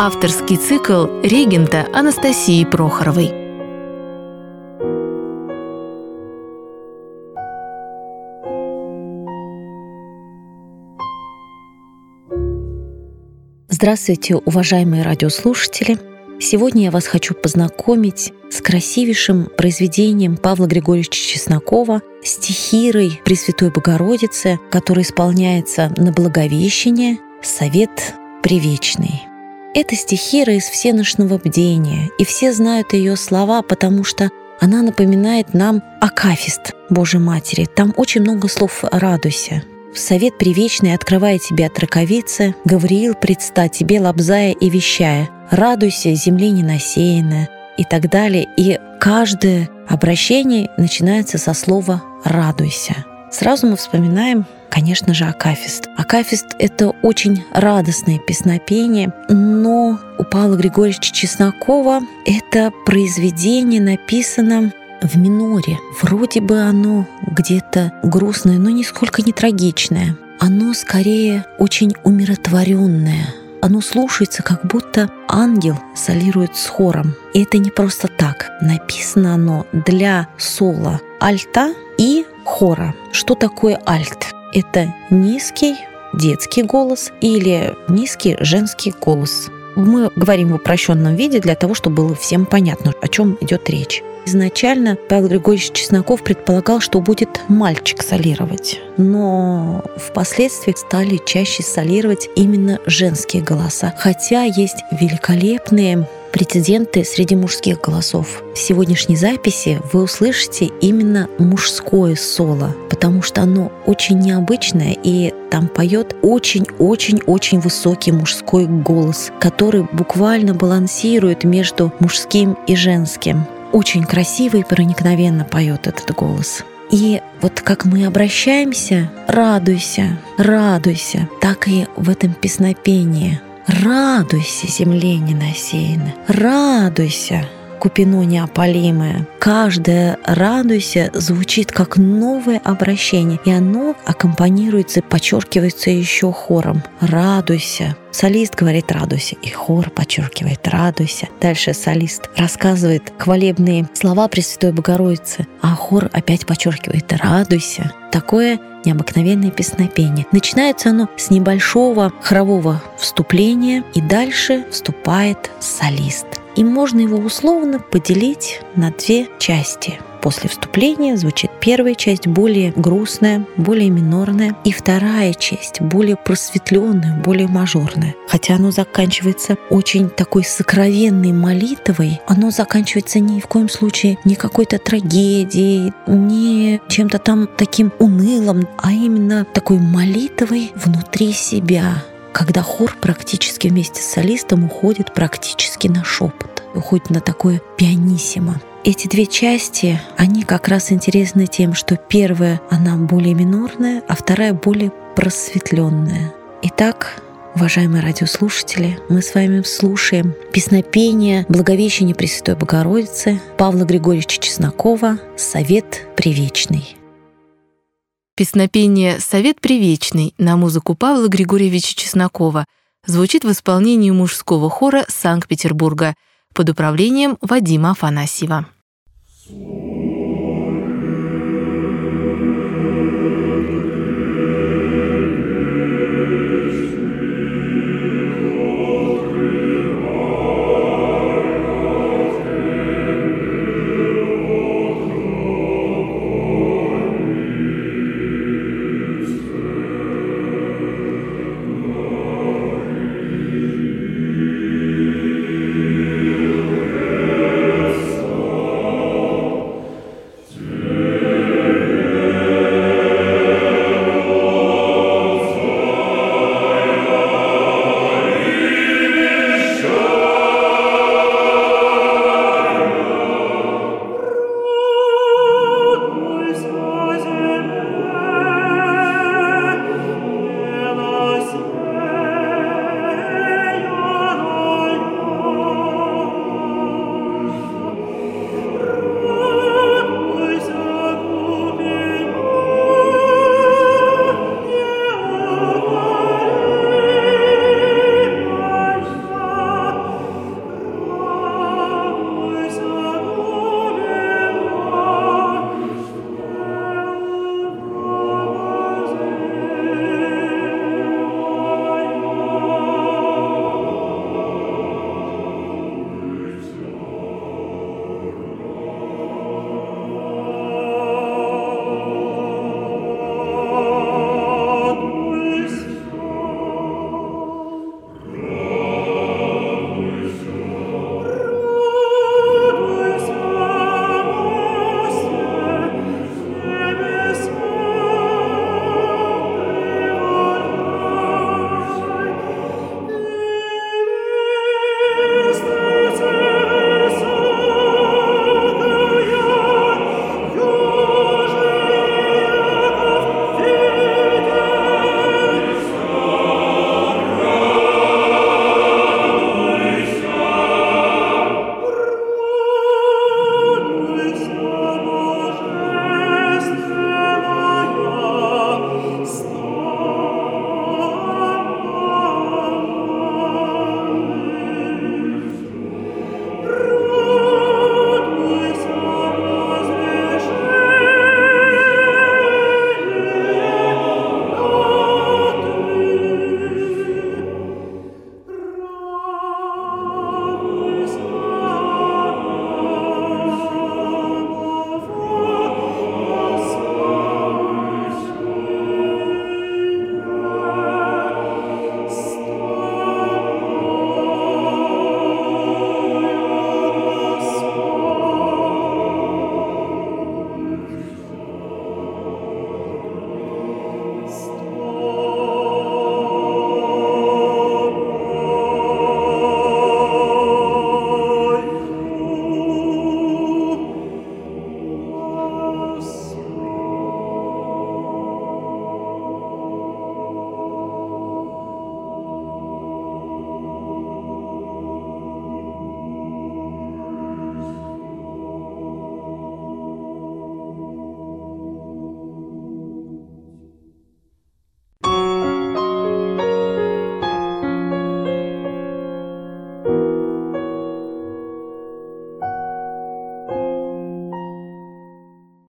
Авторский цикл регента Анастасии Прохоровой. Здравствуйте, уважаемые радиослушатели! Сегодня я вас хочу познакомить с красивейшим произведением Павла Григорьевича Чеснокова, стихирой Пресвятой Богородицы, которая исполняется на Благовещение, «Совет Привечный». Это стихира из всеношного бдения, и все знают ее слова, потому что она напоминает нам акафист Божьей Матери. Там очень много слов «радуйся». «Совет привечный открывая тебе от раковицы, Гавриил предста тебе, лобзая и вещая, радуйся, земле ненасеянная» и так далее. И каждое обращение начинается со слова «радуйся». Сразу мы вспоминаем, конечно же, акафист. Акафист — это очень радостное песнопение, но у Павла Григорьевича Чеснокова это произведение написано в миноре. Вроде бы оно где-то грустное, но нисколько не трагичное. Оно скорее очень умиротворенное. Оно слушается, как будто ангел солирует с хором. И это не просто так. Написано оно для соло альта и хора. Что такое альт? Это низкий детский голос или низкий женский голос. Мы говорим в упрощенном виде для того, чтобы было всем понятно, о чем идет речь. Изначально Павел Григорьевич Чесноков предполагал, что будет мальчик солировать, но впоследствии стали чаще солировать именно женские голоса, хотя есть великолепные прецеденты среди мужских голосов. В сегодняшней записи вы услышите именно мужское соло, потому что оно очень необычное, и там поет очень-очень-очень высокий мужской голос, который буквально балансирует между мужским и женским. Очень красиво и проникновенно поет этот голос. И вот как мы обращаемся «радуйся, радуйся», так и в этом песнопении «радуйся, земле ненасеянная, радуйся, купино неопалимое». Каждое «радуйся» звучит как новое обращение, и оно аккомпанируется, подчеркивается еще хором. «Радуйся». Солист говорит «радуйся», и хор подчеркивает «радуйся». Дальше солист рассказывает хвалебные слова Пресвятой Богородицы, а хор опять подчеркивает «радуйся». Такое необыкновенное песнопение. Начинается оно с небольшого хорового вступления, и дальше вступает солист. И можно его условно поделить на две части. После вступления звучит первая часть, более грустная, более минорная, и вторая часть, более просветленная, более мажорная. Хотя оно заканчивается очень такой сокровенной молитвой, оно заканчивается ни в коем случае не какой-то трагедией, не чем-то там таким унылым, а именно такой молитвой внутри себя, когда хор практически вместе с солистом уходит практически на шепот, уходит на такое пианиссимо. Эти две части, они как раз интересны тем, что первая, она более минорная, а вторая более просветленная. Итак, уважаемые радиослушатели, мы с вами слушаем песнопение Благовещения Пресвятой Богородицы Павла Григорьевича Чеснокова «Совет Привечный». Песнопение «Совет Привечный» на музыку Павла Григорьевича Чеснокова звучит в исполнении мужского хора Санкт-Петербурга под управлением Вадима Афанасьева.